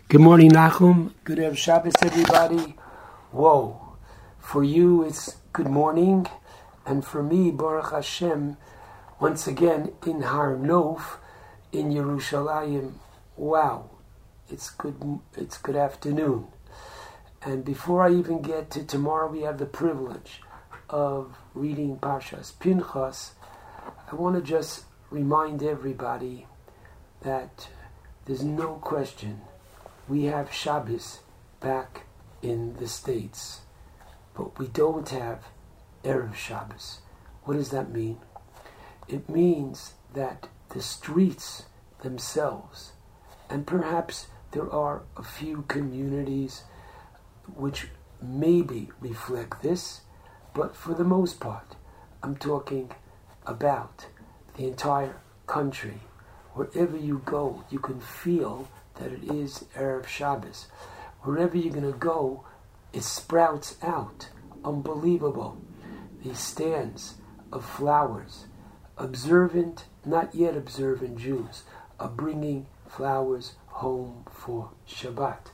Good morning, Nachum. Good Erev Shabbos, everybody. Whoa. For you, it's good morning. And for me, Baruch Hashem, once again, in Har Nof, in Yerushalayim. Wow. It's good afternoon. And before I even get to tomorrow, we have the privilege of reading Parshas Pinchas. I want to just remind everybody that there's no question we have Shabbos back in the States, but we don't have Erev Shabbos. What does that mean? It means that the streets themselves, and perhaps there are a few communities which maybe reflect this, but for the most part, I'm talking about the entire country. Wherever you go, you can feel that it is Erev Shabbos. Wherever you're going to go, it sprouts out. Unbelievable. These stands of flowers. Observant, not yet observant Jews are bringing flowers home for Shabbat.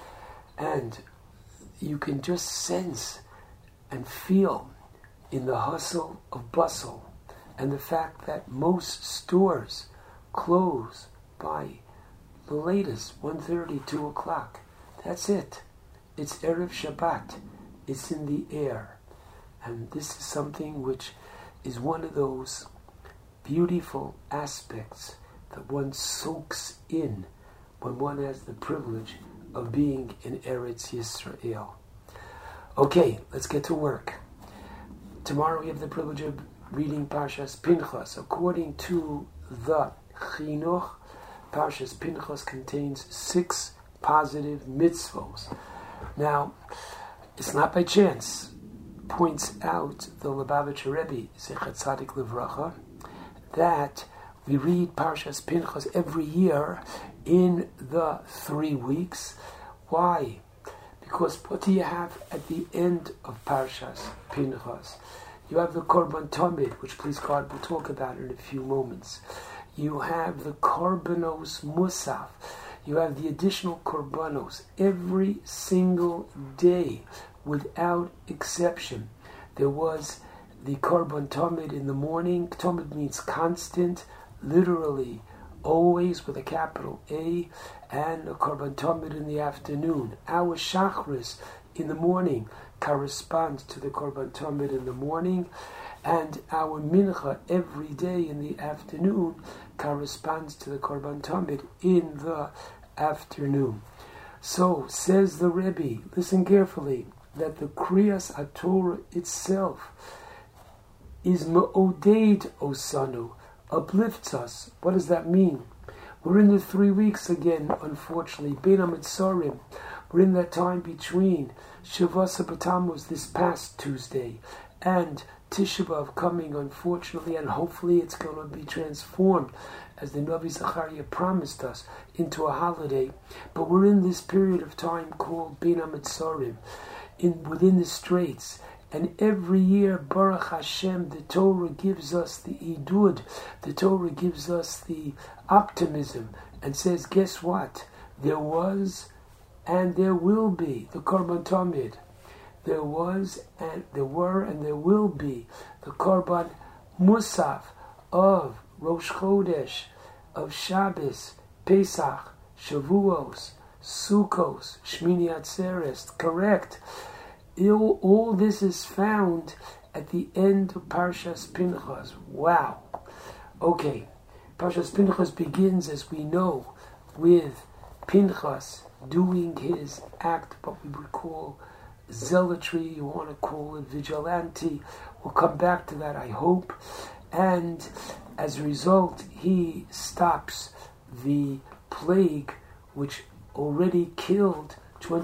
And you can just sense and feel in the hustle of bustle and the fact that most stores close by the latest, 1:30, 2 o'clock. That's it. It's Erev Shabbat. It's in the air. And this is something which is one of those beautiful aspects that one soaks in when one has the privilege of being in Eretz Yisrael. Okay, let's get to work. Tomorrow we have the privilege of reading Parshas Pinchas. According to the Chinuch, Parshas Pinchas contains 6 positive mitzvos. Now, it's not by chance, points out the Lubavitcher Rebbe, Zechat Tzadik Livracha, that we read Parshas Pinchas every year in the 3 weeks. Why? Because what do you have at the end of Parshas Pinchas? You have the Korban Tamid, which please God we'll talk about in a few moments. You have the Korbanos Musaf. You have the additional Korbanos every single day, without exception. There was the Korban Tamid in the morning. Tamid means constant, literally, always with a capital A, and a Korban Tamid in the afternoon. Our Shachris in the morning corresponds to the Korban Tamid in the morning, and our Mincha every day in the afternoon corresponds to the Korban Tamid in the afternoon. So, says the Rebbe, listen carefully, that the Kriyas HaTorah itself is Me'odeid Osanu, uplifts us. What does that mean? We're in the 3 weeks again, unfortunately, Bein HaMetzorim. We're in that time between Shavua B'Tammuz this past Tuesday and Tisha B'Av coming, unfortunately, and hopefully it's going to be transformed, as the Navi Zechariah promised us, into a holiday. But we're in this period of time called Bein HaMetzorim, within the straits. And every year, Baruch Hashem, the Torah gives us the idud, the Torah gives us the optimism, and says, guess what? There was and there will be the Korban Tamid. There was and there were and there will be the Korban Musaf of Rosh Chodesh, of Shabbos, Pesach, Shavuos, Sukkos, Shmini Atzeres. Correct. All this is found at the end of Parshas Pinchas. Wow. Okay. Parshas Pinchas begins, as we know, with Pinchas doing his act, what we would call zealotry, you want to call it vigilante. We'll come back to that, I hope. And as a result, he stops the plague which already killed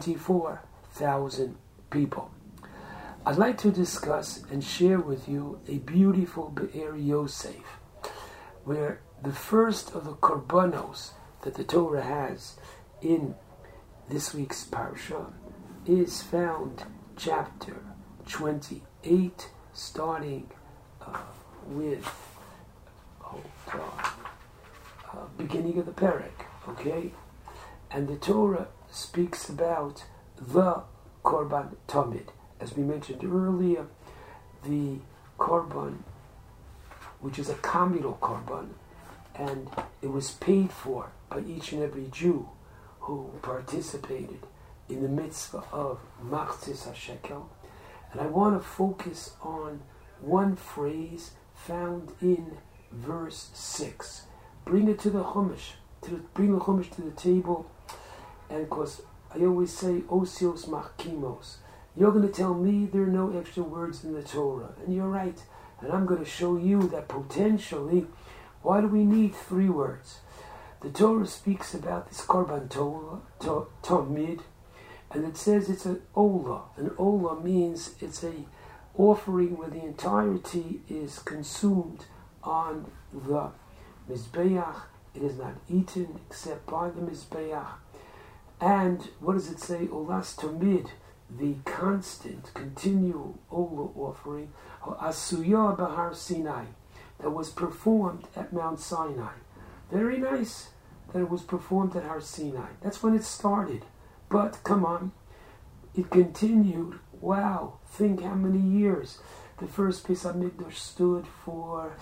24,000 people. I'd like to discuss and share with you a beautiful Be'er Yosef, where the first of the Korbanos that the Torah has in this week's Parsha is found chapter 28, starting with beginning of the Perek, okay? And the Torah speaks about the Korban Tamid. As we mentioned earlier, the Korban, which is a Kamil Korban, and it was paid for by each and every Jew who participated in the mitzvah of Machzis HaShekel. And I want to focus on one phrase found in verse 6. Bring it to the Chumash, bring the Chumash to the table, and of course, I always say, Osios Machkimos. You're going to tell me there are no extra words in the Torah, and you're right. And I'm going to show you that potentially, why do we need 3 words? The Torah speaks about this Korban Tamid, and it says it's an Olah. An Olah means it's a offering where the entirety is consumed on the Mizbeach. It is not eaten except by the Mizbeach. And what does it say? Olas Tamid, the constant, continual Olah offering, Asuyah Bahar Sinai, that was performed at Mount Sinai. Very nice that it was performed at Har Sinai. That's when it started. But, come on, it continued. Wow, think how many years. The first Beis HaMikdash stood for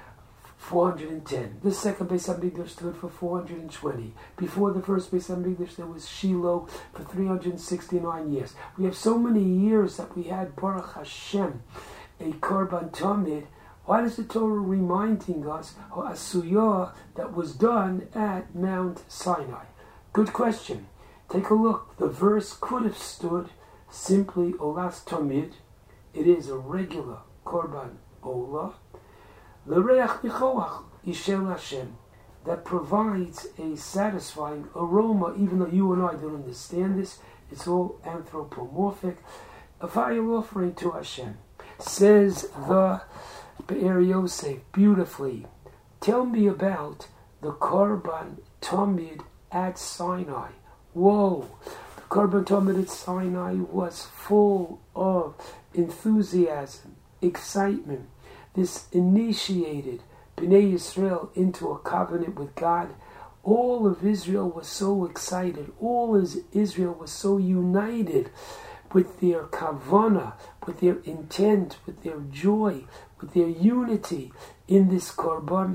410. The second Beis HaMikdash stood for 420. Before the first Beis HaMikdash, there was Shiloh for 369 years. We have so many years that we had, Baruch Hashem, a Korban Tamid. Why does the Torah reminding us of Asuyah that was done at Mount Sinai? Good question. Take a look. The verse could have stood simply Olas Tamid. It is a regular Korban Olah. L'reach nichoach yishel Hashem, that provides a satisfying aroma, even though you and I don't understand this. It's all anthropomorphic. A fire offering to Hashem. Says the Be'er Yosef beautifully, tell me about the Korban Tamid at Sinai. Whoa! The Korban Tamid at Sinai was full of enthusiasm, excitement. This initiated Bnei Yisrael into a covenant with God. All of Israel was so excited. All of Israel was so united with their kavanah, with their intent, with their joy, with their unity in this korban.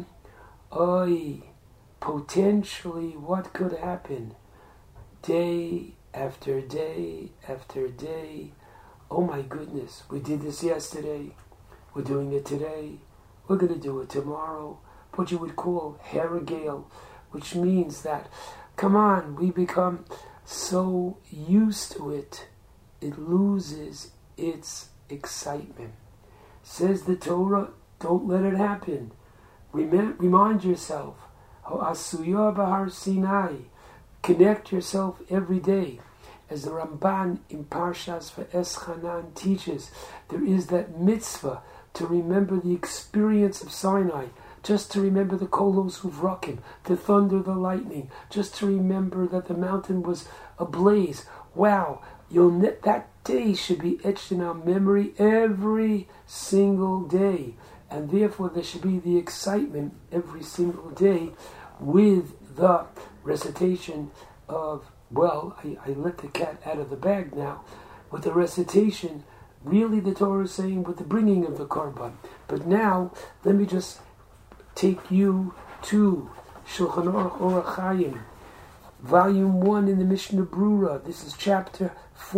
Potentially what could happen? Day after day after day. Oh my goodness, we did this yesterday. We're doing it today. We're going to do it tomorrow. What you would call heragel, which means that, come on, we become so used to it, it loses its excitement. Says the Torah, don't let it happen. Remind yourself, Asuyah Bahar Sinai. Connect yourself every day. As the Ramban in Parshas V'Eschanan teaches, there is that mitzvah to remember the experience of Sinai, just to remember the kolos uvrakim, the thunder, the lightning, just to remember that the mountain was ablaze. Wow, that day should be etched in our memory every single day, and therefore there should be the excitement every single day with the recitation of, well, I let the cat out of the bag now, with the recitation. Really, the Torah is saying with the bringing of the korban. But now, let me just take you to Shulchan Aruch Orach Chaim, Volume 1 in the Mishnah Brura. This is chapter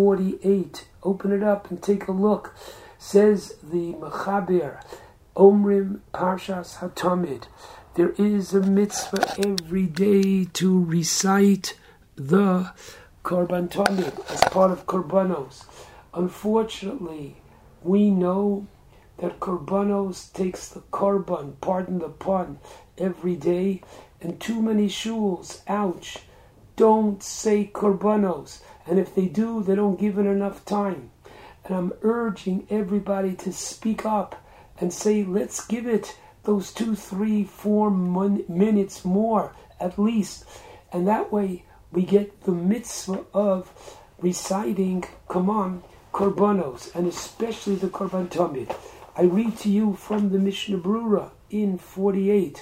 48. Open it up and take a look. Says the Mechaber, Omrim Parshas HaTamid. There is a mitzvah every day to recite the Korban Tamid as part of Korbanos. Unfortunately, we know that Korbanos takes the Korban, pardon the pun, every day, and too many shuls, ouch, don't say Korbanos, and if they do, they don't give it enough time. And I'm urging everybody to speak up and say, let's give it those 2, 3, 4 minutes more, at least, and that way we get the mitzvah of reciting, come on, Korbanos, and especially the Korban Tamid. I read to you from the Mishnah Brura in 48.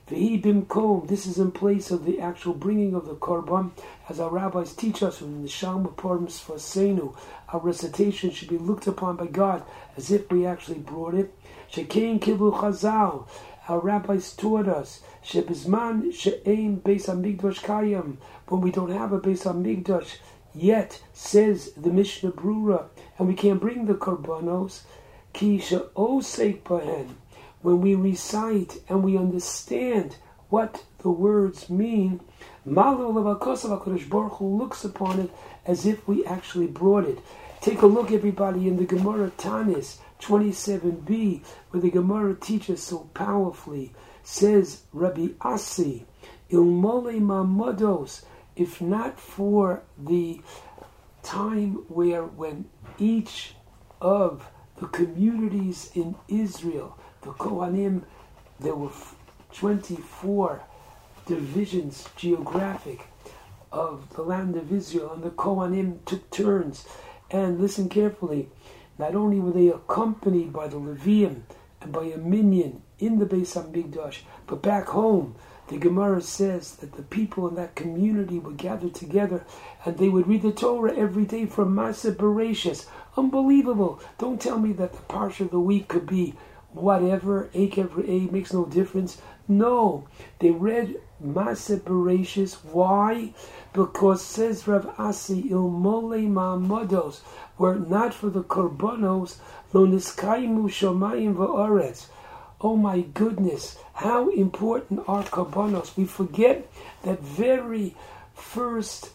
V'hi bimkom, this is in place of the actual bringing of the korban, as our rabbis teach us in the Shalma Purim Sfasenu. Our recitation should be looked upon by God as if we actually brought it. Shekein kiblu chazal, our rabbis taught us, shebizman she'ein beis hamikdash kayam, when we don't have a beis hamikdash yet, says the Mishnah Brura, and we can't bring the korbanos, ki she'osek bahen, when we recite and we understand what the words mean, Malu Lavakosav HaKadosh Baruch Hu looks upon it as if we actually brought it. Take a look, everybody, in the Gemara Tanis 27b, where the Gemara teaches so powerfully. Says Rabbi Asi, Ilmole Mamados, if not for the time when each of the communities in Israel, the Kohanim, there were 24 divisions geographic of the land of Israel, and the Kohanim took turns. And listen carefully, not only were they accompanied by the Leviim and by a minyan in the Beis HaMikdash, but back home, the Gemara says that the people in that community would gather together and they would read the Torah every day from Maaseh Bereshis. Unbelievable. Don't tell me that the parsha of the week could be whatever, Ekev makes no difference. No, they read Maaseh Bereshis. Why? Because says Rav Asi, Ilmole Ma'amados, were it not for the korbanos, lo niskaimu shomayim va'aretz. Oh my goodness, how important are korbanos. We forget that very first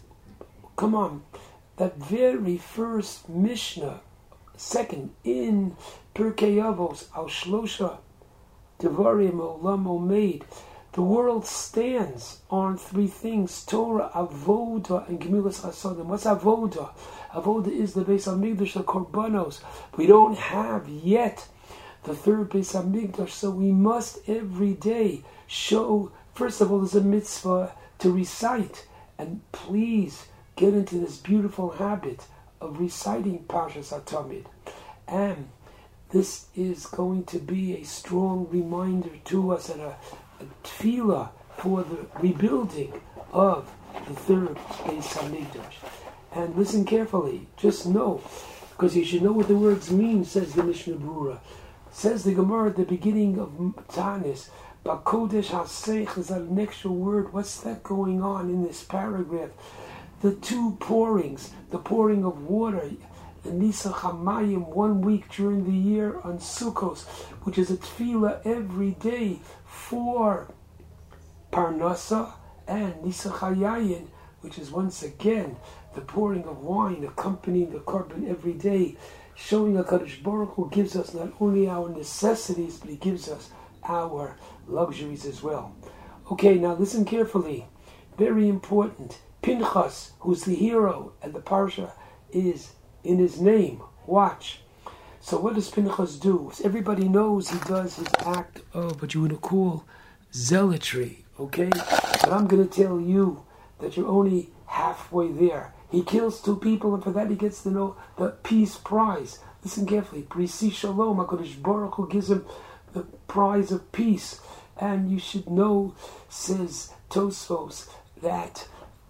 Mishnah, second, in Pirkei Avos, Al Shlosha Devarim Olam Omeid. The world stands on three things: Torah, Avoda, and Gemilas Hasadim. What's Avoda? Avoda is the Beis HaMikdash, the korbanos. We don't have yet the third Beis HaMikdash, so we must every day show. First of all, there's a mitzvah to recite, and please get into this beautiful habit of reciting Parshas HaTamid. And this is going to be a strong reminder to us and a tefillah for the rebuilding of the third Beis HaMikdash. And listen carefully, just know, because you should know what the words mean, says the Mishnah Brura. Says the Gemara at the beginning of Tanis, Bakodesh HaSeich is an extra word. What's that going on in this paragraph? The two pourings, the pouring of water, the Nisa Chamayim, 1 week during the year on Sukkos, which is a tefillah every day for Parnasa, and Nisa Chayayin, which is once again the pouring of wine accompanying the korban every day, showing HaKadosh Baruch Hu gives us not only our necessities, but He gives us our luxuries as well. Okay, now listen carefully. Very important. Pinchas, who's the hero, and the parsha is in his name. Watch. So what does Pinchas do? Everybody knows he does his act of what you would call zealotry, okay? But I'm going to tell you that you're only halfway there. He kills 2 people, and for that he gets to know the peace prize. Listen carefully. Prisi Shalom, HaKadosh Baruch Hu gives him the prize of peace. And you should know, says Tosfos, that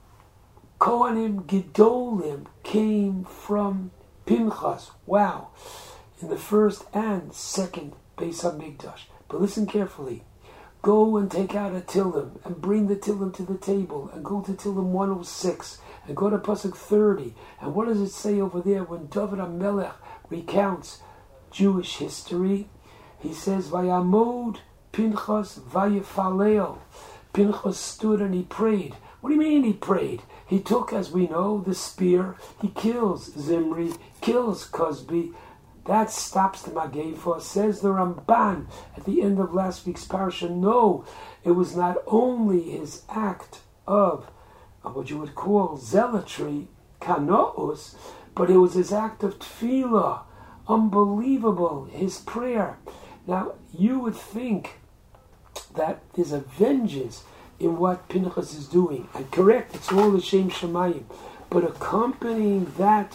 Kohanim Gedolim came from Pinchas. Wow. In the first and second Beis HaMikdash. But listen carefully. Go and take out a Tillim and bring the Tillim to the table and go to Tillim 106 and go to Pasuk 30. And what does it say over there when David HaMelech recounts Jewish history? He says, Vayamod Pinchas Vayefaleo. Pinchas stood and he prayed. What do you mean he prayed? He took, as we know, the spear. He kills Zimri, kills Cosby. That stops the Mageifa. Says the Ramban at the end of last week's parsha. No, it was not only his act of what you would call zealotry, kanoos, but it was his act of tefillah. Unbelievable, his prayer. Now, you would think that there's a vengeance in what Pinchas is doing. And correct, it's all the Shem Shemayim. But accompanying that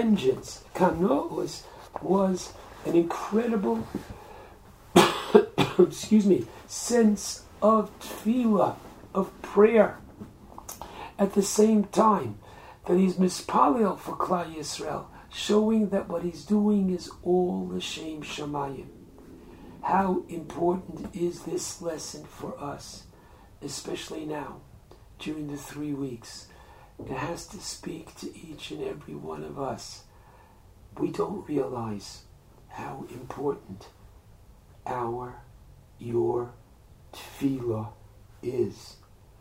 vengeance, kanoos, was an incredible sense of tefillah, of prayer. At the same time that he's mispalel for Klal Yisrael, showing that what he's doing is all l'shem shamayim. How important is this lesson for us, especially now, during the 3 weeks? It has to speak to each and every one of us. We don't realize how important your tefillah is.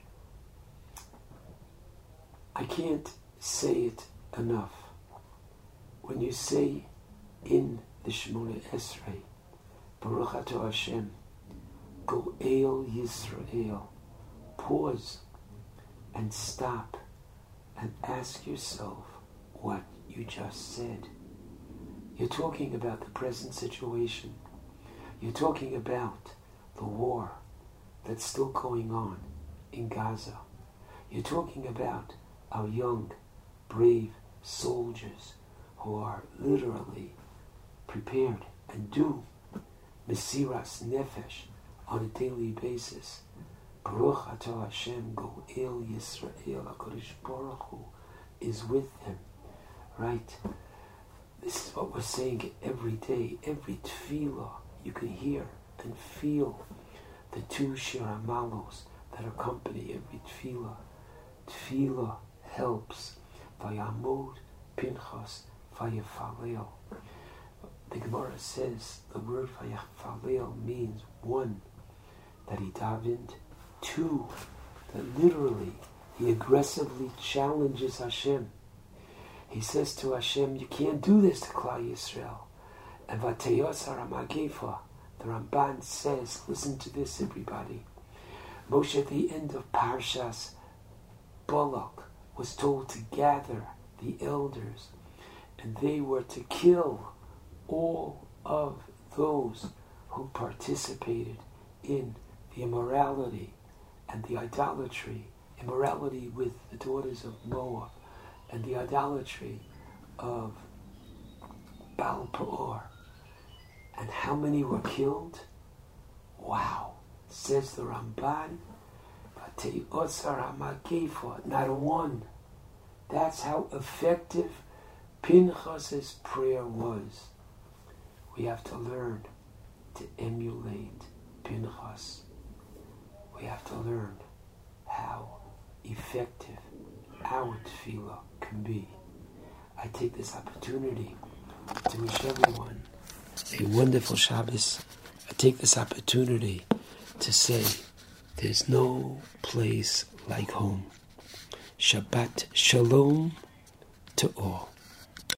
I can't say it enough. When you say in the Shemona Esrei, Baruch Atah Hashem, Go'el Yisrael, pause and stop and ask yourself what you just said. You're talking about the present situation. You're talking about the war that's still going on in Gaza. You're talking about our young, brave soldiers who are literally prepared and do Mesiras Nefesh on a daily basis. Baruch Atah Hashem, Go'el Yisrael, HaKadosh Baruch Hu is with them, right? This is what we're saying every day. Every tefillah you can hear and feel the 2 Shir HaMalos that accompany every tefillah. Tefillah helps. Vayamod Pinchas Vayafalel. The Gemara says the word Vayafalel means 1, that he davened, 2, that literally he aggressively challenges Hashem. He says to Hashem, you can't do this to Klal Yisrael. And Vateyosar HaMagefa, the Ramban says, listen to this everybody. Moshe at the end of Parshas Balak was told to gather the elders, and they were to kill all of those who participated in the immorality and the idolatry, immorality with the daughters of Moab, and the idolatry of Baal Peor. And how many were killed? Wow, says the Ramban, not a one. That's how effective Pinchas's prayer was. We have to learn to emulate Pinchas. We have to learn how effective our tefillah can be. I take this opportunity to wish everyone a wonderful Shabbos. I take this opportunity to say there's no place like home. Shabbat Shalom to all.